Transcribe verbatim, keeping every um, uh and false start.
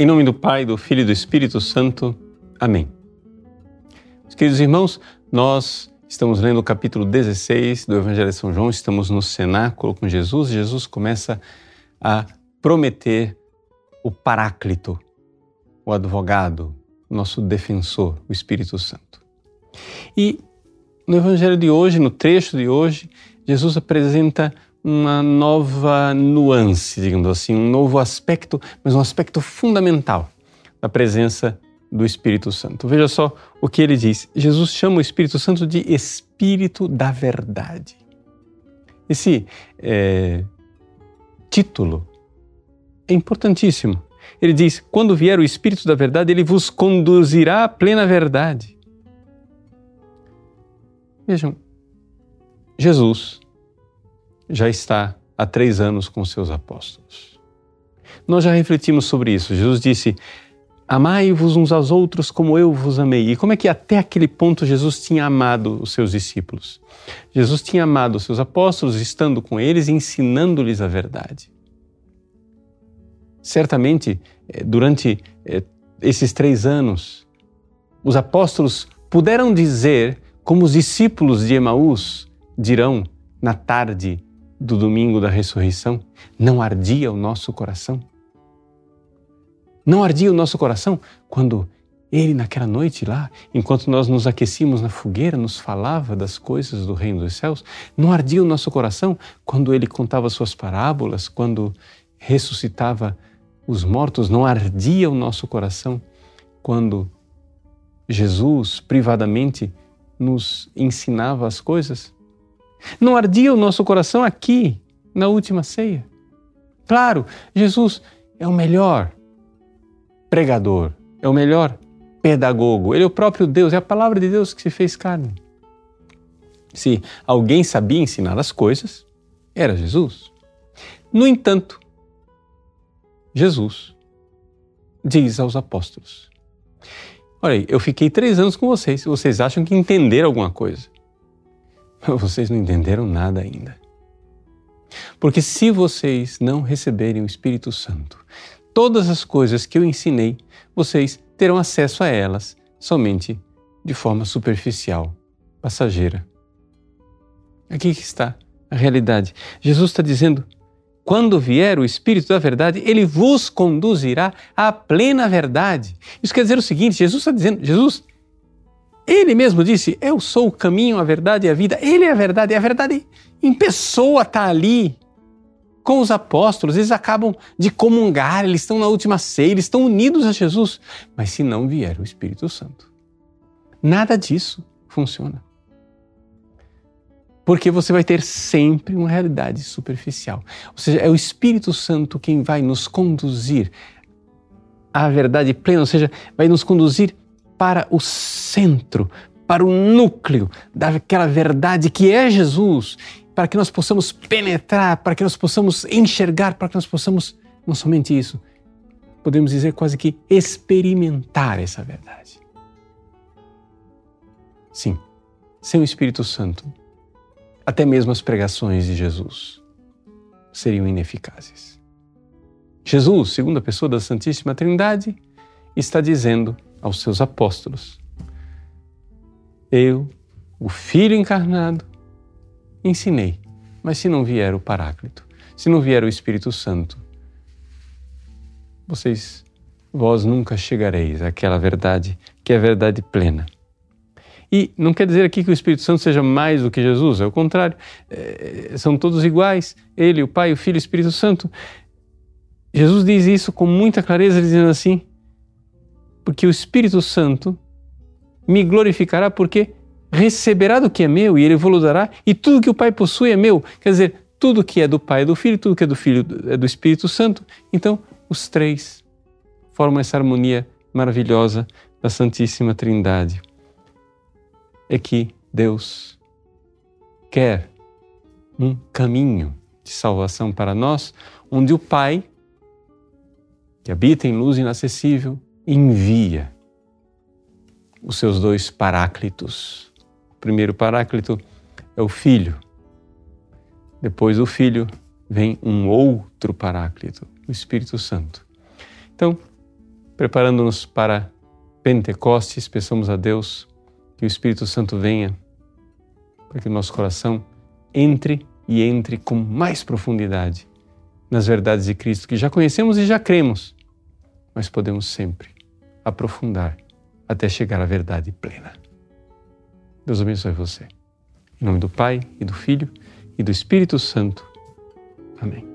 Em nome do Pai, do Filho e do Espírito Santo. Amém. Meus queridos irmãos, nós estamos lendo o capítulo dezesseis do Evangelho de São João, estamos no cenáculo com Jesus e Jesus começa a prometer o Paráclito, o advogado, nosso defensor, o Espírito Santo. E no Evangelho de hoje, no trecho de hoje, Jesus apresenta uma nova nuance, digamos assim, um novo aspecto, mas um aspecto fundamental da presença do Espírito Santo. Veja só o que ele diz. Jesus chama o Espírito Santo de Espírito da Verdade. Esse é, título é importantíssimo. Ele diz, quando vier o Espírito da Verdade, ele vos conduzirá à plena verdade. Vejam, Jesus já está há três anos com seus apóstolos. Nós já refletimos sobre isso. Jesus disse, amai-vos uns aos outros como eu vos amei. E como é que até aquele ponto Jesus tinha amado os seus discípulos? Jesus tinha amado os seus apóstolos, estando com eles e ensinando-lhes a verdade. Certamente, durante esses três anos, os apóstolos puderam dizer, como os discípulos de Emaús dirão na tarde do domingo da ressurreição, não ardia o nosso coração? Não ardia o nosso coração quando ele, naquela noite lá, enquanto nós nos aquecíamos na fogueira, nos falava das coisas do reino dos céus? Não ardia o nosso coração quando ele contava suas parábolas, quando ressuscitava os mortos? Não ardia o nosso coração quando Jesus, privadamente, nos ensinava as coisas? Não ardia o nosso coração aqui, na última ceia? Claro, Jesus é o melhor pregador, é o melhor pedagogo, ele é o próprio Deus, é a palavra de Deus que se fez carne. Se alguém sabia ensinar as coisas, era Jesus. No entanto, Jesus diz aos apóstolos, olha aí, eu fiquei três anos com vocês, vocês acham que entenderam alguma coisa? Vocês não entenderam nada ainda. Porque se vocês não receberem o Espírito Santo, todas as coisas que eu ensinei, vocês terão acesso a elas somente de forma superficial, passageira. Aqui que está a realidade. Jesus está dizendo, quando vier o Espírito da Verdade, ele vos conduzirá à plena verdade. Isso quer dizer o seguinte, Jesus está dizendo, Jesus, ele mesmo disse, eu sou o caminho, a verdade e a vida. Ele é a verdade, e a verdade em pessoa está ali com os apóstolos. Eles acabam de comungar, eles estão na última ceia, eles estão unidos a Jesus. Mas se não vier o Espírito Santo, nada disso funciona. Porque você vai ter sempre uma realidade superficial. Ou seja, é o Espírito Santo quem vai nos conduzir à verdade plena, ou seja, vai nos conduzir para o centro, para o núcleo daquela verdade que é Jesus, para que nós possamos penetrar, para que nós possamos enxergar, para que nós possamos, não somente isso, podemos dizer quase que experimentar essa verdade. Sim, sem o Espírito Santo, até mesmo as pregações de Jesus seriam ineficazes. Jesus, segunda pessoa da Santíssima Trindade, está dizendo aos seus apóstolos, eu, o Filho encarnado, ensinei, mas se não vier o Paráclito, se não vier o Espírito Santo, vocês, vós nunca chegareis àquela verdade que é a verdade plena. E não quer dizer aqui que o Espírito Santo seja mais do que Jesus, é o contrário, é, são todos iguais, ele, o Pai, o Filho e o Espírito Santo. Jesus diz isso com muita clareza, dizendo assim, porque o Espírito Santo me glorificará porque receberá do que é meu e ele vos dará, e tudo que o Pai possui é meu. Quer dizer, tudo que é do Pai é do Filho, tudo que é do Filho é do Espírito Santo. Então, os três formam essa harmonia maravilhosa da Santíssima Trindade. É que Deus quer um caminho de salvação para nós, onde o Pai, que habita em luz inacessível, envia os seus dois paráclitos. O primeiro paráclito é o Filho. Depois do Filho vem um outro paráclito, o Espírito Santo. Então, preparando-nos para Pentecostes, peçamos a Deus que o Espírito Santo venha, para que o nosso coração entre e entre com mais profundidade nas verdades de Cristo, que já conhecemos e já cremos, mas podemos sempre aprofundar até chegar à verdade plena. Deus abençoe você. Em nome do Pai, e do Filho, e do Espírito Santo. Amém.